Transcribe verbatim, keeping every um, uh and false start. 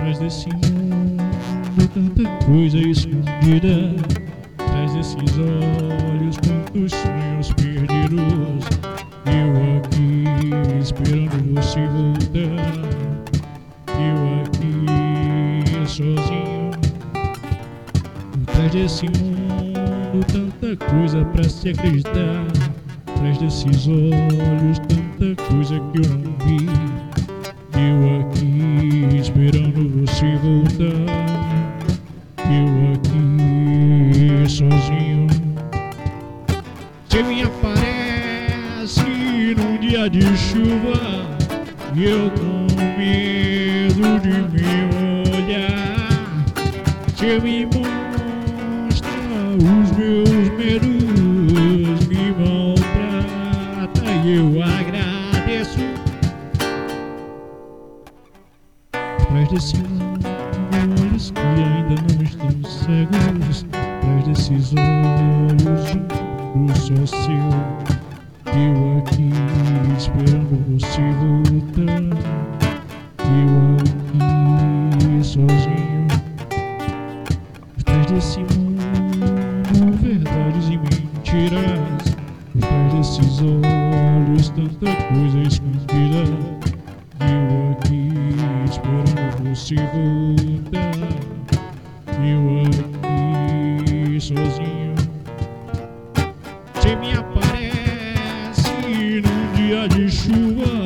Atrás desse mundo, tanta coisa escondida. Atrás desses olhos, tantos sonhos perdidos. Eu aqui esperando você voltar. Eu aqui sozinho. Atrás desse mundo, tanta coisa pra se acreditar. Atrás desses olhos, tanta coisa que eu não vi. Eu aqui esperando você voltar. Eu aqui sozinho. Você me aparece num dia de chuva e eu com medo de me olhar. Você me mostra os meus medos, me maltrata e eu agradeço. Atrás desse mundo, olhos que ainda não estão cegos. Atrás desses olhos, um mundo só seu. Eu aqui esperando você voltar. Eu aqui sozinho. Atrás desse mundo, verdades e mentiras. Atrás desses olhos, tanta coisa escondida. Eu aqui esperando você voltar. Eu aqui sozinho. Você me aparece num dia de chuva